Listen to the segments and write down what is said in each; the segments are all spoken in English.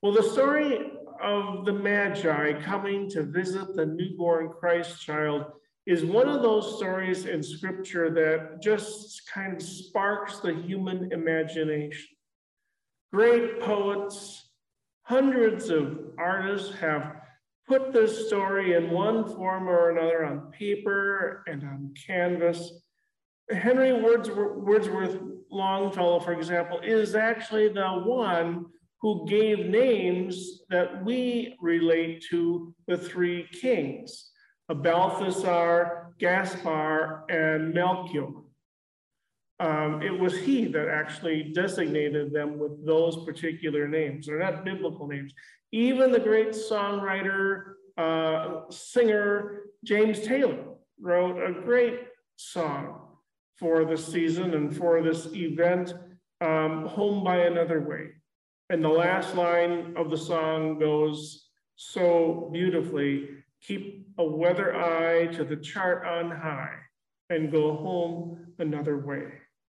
Well, the story of the Magi coming to visit the newborn Christ child is one of those stories in scripture that just kind of sparks the human imagination. Great poets, hundreds of artists have put this story in one form or another on paper and on canvas. Henry Wordsworth Longfellow, for example, is actually the one who gave names that we relate to the three kings, Balthasar, Gaspar, and Melchior. It was he that actually designated them with those particular names. They're not biblical names. Even the great songwriter, singer, James Taylor wrote a great song for the season and for this event, Home by Another Way. And the last line of the song goes so beautifully, keep a weather eye to the chart on high and go home another way.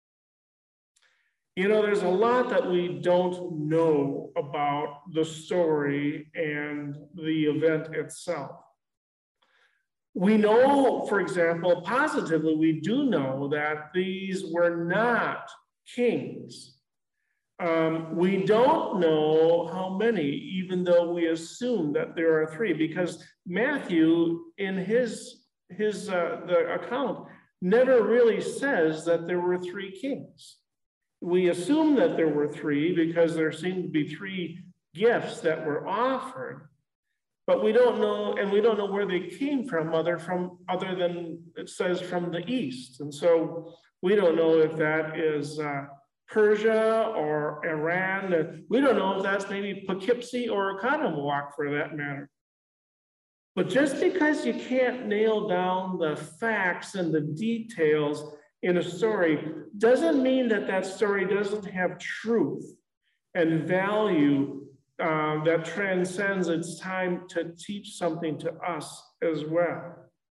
You know, there's a lot that we don't know about the story and the event itself. We know, for example, positively, we do know that these were not kings. We don't know how many, even though we assume that there are three, because Matthew, in the account, never really says that there were three kings. We assume that there were three because there seemed to be three gifts that were offered, but we don't know, and we don't know where they came from other than it says from the east. And so we don't know if that is Persia or Iran. We don't know if that's maybe Poughkeepsie or Oconomowoc for that matter. But just because you can't nail down the facts and the details in a story doesn't mean that that story doesn't have truth and value that transcends its time to teach something to us as well.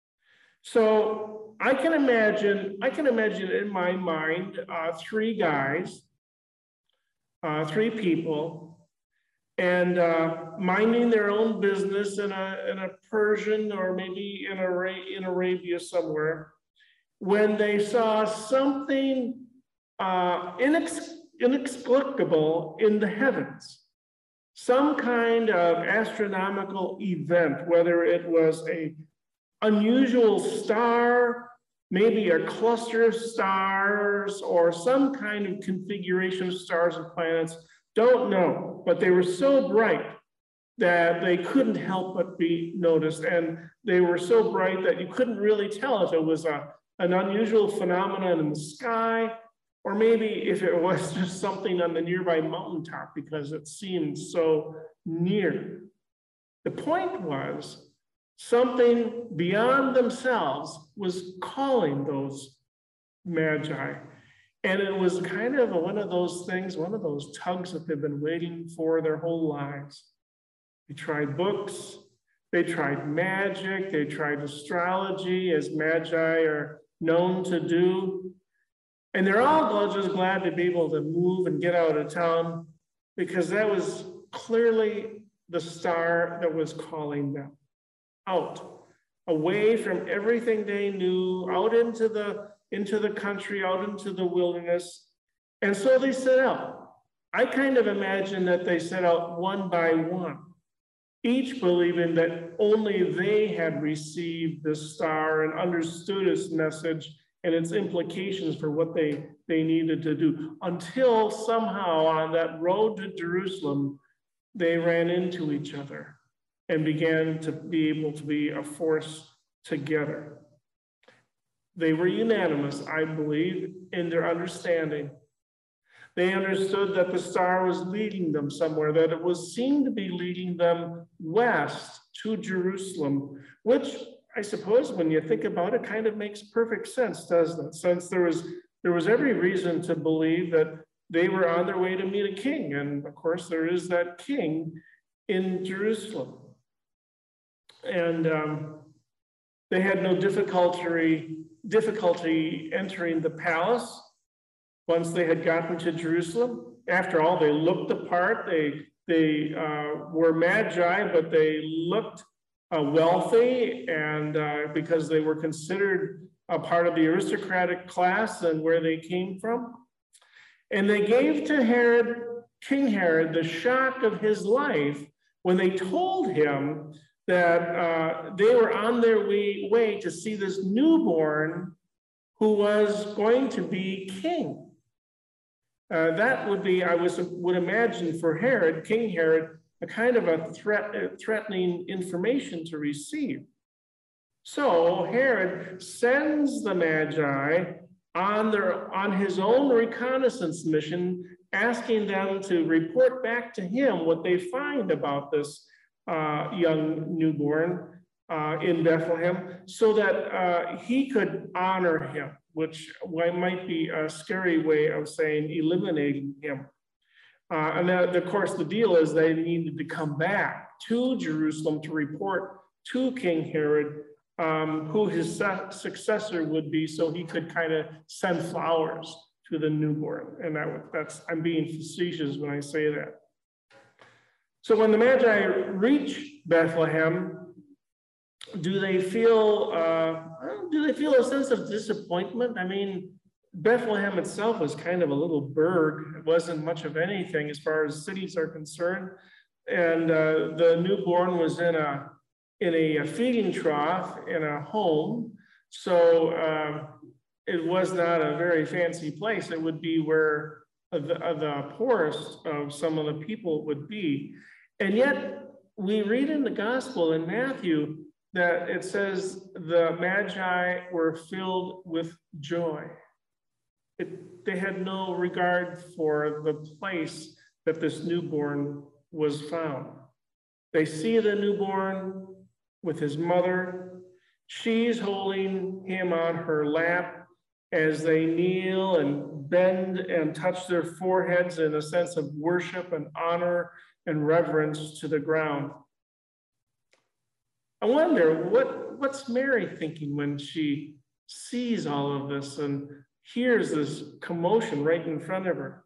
So I can imagine in my mind three guys, three people, and minding their own business in a Persian or maybe in Arabia somewhere, when they saw something inexplicable in the heavens, some kind of astronomical event, whether it was an unusual star, maybe a cluster of stars, or some kind of configuration of stars and planets, don't know, but they were so bright that they couldn't help but be noticed. And they were so bright that you couldn't really tell if it was an unusual phenomenon in the sky, or maybe if it was just something on the nearby mountaintop because it seemed so near. The point was something beyond themselves was calling those magi. And it was kind of one of those things, one of those tugs that they've been waiting for their whole lives. They tried books, they tried magic, they tried astrology, as magi are known to do. And they're all just glad to be able to move and get out of town, because that was clearly the star that was calling them out, away from everything they knew, out into the country, out into the wilderness. And so they set out. I kind of imagine that they set out one by one, each believing that only they had received the star and understood its message and its implications for what they needed to do, until somehow on that road to Jerusalem, they ran into each other and began to be able to be a force together. They were unanimous, I believe, in their understanding. They understood that the star was leading them somewhere, that it was seemed to be leading them west to Jerusalem, which I suppose when you think about it, kind of makes perfect sense, doesn't it? Since there was every reason to believe that they were on their way to meet a king. And of course, there is that king in Jerusalem. And they had no difficulty entering the palace once they had gotten to Jerusalem. After all, they looked the part, They were magi, but they looked wealthy, and because they were considered a part of the aristocratic class and where they came from. And they gave to Herod, King Herod, the shock of his life when they told him that they were on their way to see this newborn who was going to be king. That would be, I would imagine for Herod, King Herod, a kind of a threatening information to receive. So Herod sends the Magi on his own reconnaissance mission, asking them to report back to him what they find about this young newborn in Bethlehem, so that he could honor him, which might be a scary way of saying eliminating him. And that, of course, the deal is they needed to come back to Jerusalem to report to King Herod who his successor would be, so he could kind of send flowers to the newborn. And that's, I'm being facetious when I say that. So when the Magi reach Bethlehem, do they feel a sense of disappointment? I mean, Bethlehem itself was kind of a little burg. It wasn't much of anything as far as cities are concerned. And the newborn was in a feeding trough in a home. So it was not a very fancy place. It would be where the poorest of some of the people would be. And yet we read in the gospel in Matthew that it says the Magi were filled with joy. They had no regard for the place that this newborn was found. They see the newborn with his mother. She's holding him on her lap as they kneel and bend and touch their foreheads in a sense of worship and honor and reverence to the ground. I wonder, what's Mary thinking when she sees all of this and hears this commotion right in front of her?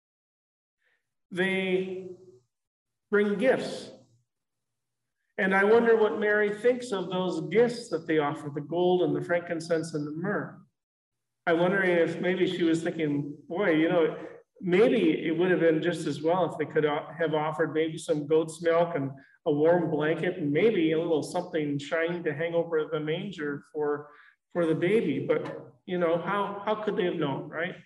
They bring gifts. And I wonder what Mary thinks of those gifts that they offer, the gold and the frankincense and the myrrh. I'm wondering if maybe she was thinking, boy, you know, maybe it would have been just as well if they could have offered maybe some goat's milk and a warm blanket and maybe a little something shiny to hang over the manger for the baby. But, you know, how could they have known, right?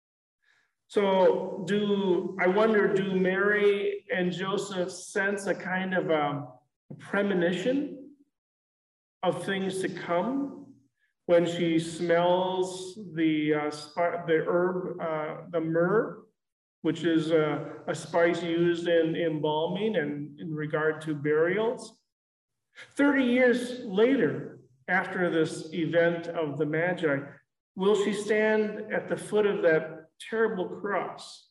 So I wonder, do Mary and Joseph sense a kind of a premonition of things to come when she smells the herb, the myrrh, which is a spice used in embalming and in regard to burials? 30 years later, after this event of the Magi, will she stand at the foot of that terrible cross,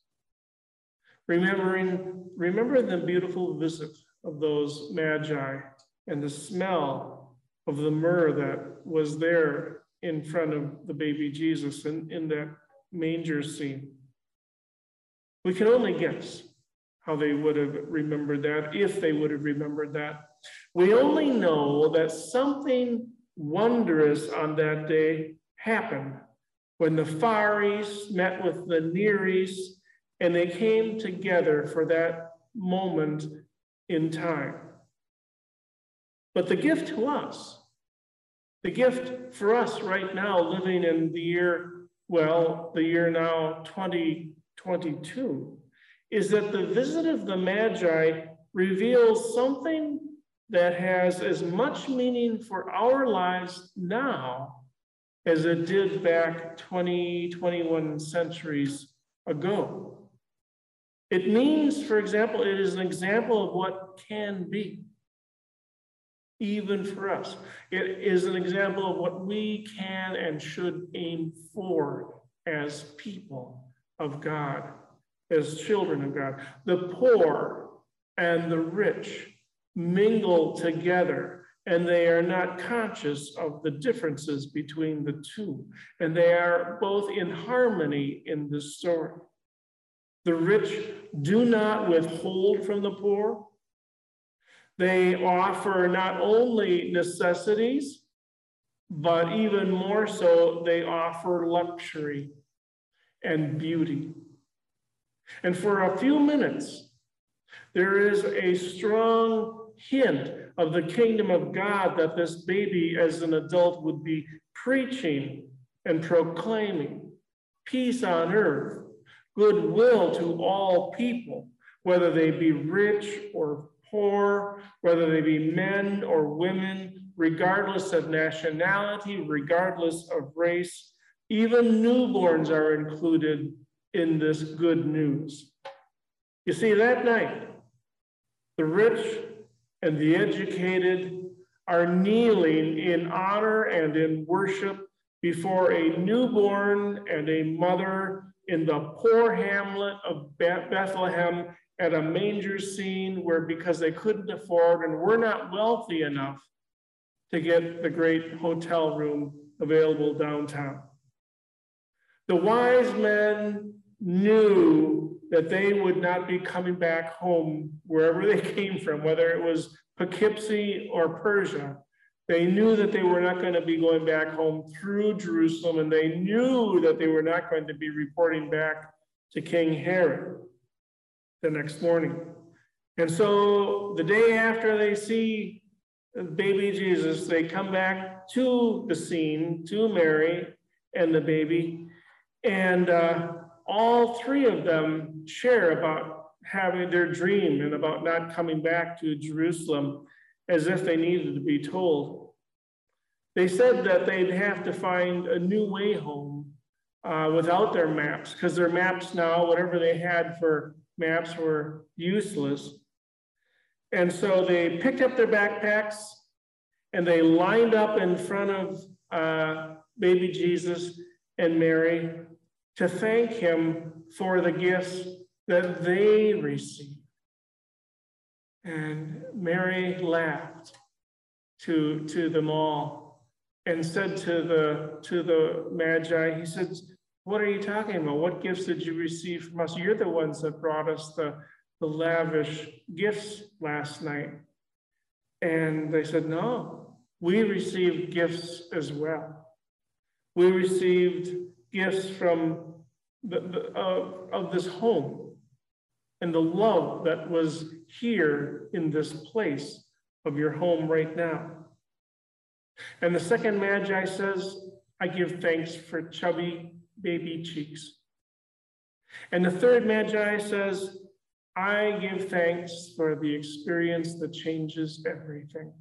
remember the beautiful visit of those Magi and the smell of the myrrh that was there in front of the baby Jesus in that manger scene? We can only guess how they would have remembered that, if they would have remembered that. We only know that something wondrous on that day happened when the Far East met with the Near East, and they came together for that moment in time. But the gift to us, the gift for us right now, living in the year now 2022, is that the visit of the Magi reveals something that has as much meaning for our lives now as it did back 21 centuries ago. It means, for example, it is an example of what can be, even for us. It is an example of what we can and should aim for as people of God, as children of God. The poor and the rich mingle together, and they are not conscious of the differences between the two. And they are both in harmony in this story. The rich do not withhold from the poor. They offer not only necessities, but even more so, they offer luxury and beauty. And for a few minutes, there is a strong hint of the kingdom of God that this baby as an adult would be preaching and proclaiming peace on earth, goodwill to all people, whether they be rich or poor, whether they be men or women, regardless of nationality, regardless of race. Even newborns are included in this good news. You see, that night, the rich and the educated are kneeling in honor and in worship before a newborn and a mother in the poor hamlet of Bethlehem at a manger scene where, because they couldn't afford and were not wealthy enough to get the great hotel room available downtown. The wise men knew that they would not be coming back home wherever they came from, whether it was Poughkeepsie or Persia. They knew that they were not going to be going back home through Jerusalem, and they knew that they were not going to be reporting back to King Herod the next morning. And so the day after they see baby Jesus, they come back to the scene, to Mary and the baby, and all three of them share about having their dream and about not coming back to Jerusalem as if they needed to be told. They said that they'd have to find a new way home without their maps, because their maps now, whatever they had for maps, were useless. And so they picked up their backpacks and they lined up in front of baby Jesus and Mary to thank him for the gifts that they received. And Mary laughed to them all and said to the Magi, he said, "What are you talking about? What gifts did you receive from us? You're the ones that brought us the lavish gifts last night." And they said, "No, we received gifts as well. We received gifts from of this home and the love that was here in this place of your home right now." And the second Magi says, "I give thanks for chubby baby cheeks." And the third Magi says, "I give thanks for the experience that changes everything."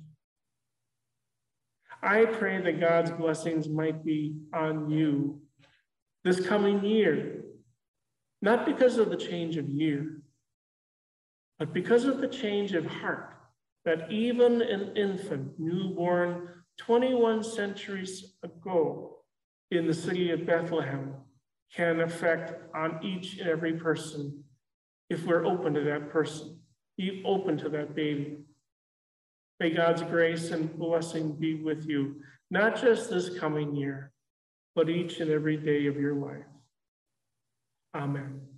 I pray that God's blessings might be on you this coming year, not because of the change of year, but because of the change of heart that even an infant, newborn 21 centuries ago in the city of Bethlehem can affect on each and every person if we're open to that person, be open to that baby. May God's grace and blessing be with you, not just this coming year, but each and every day of your life. Amen.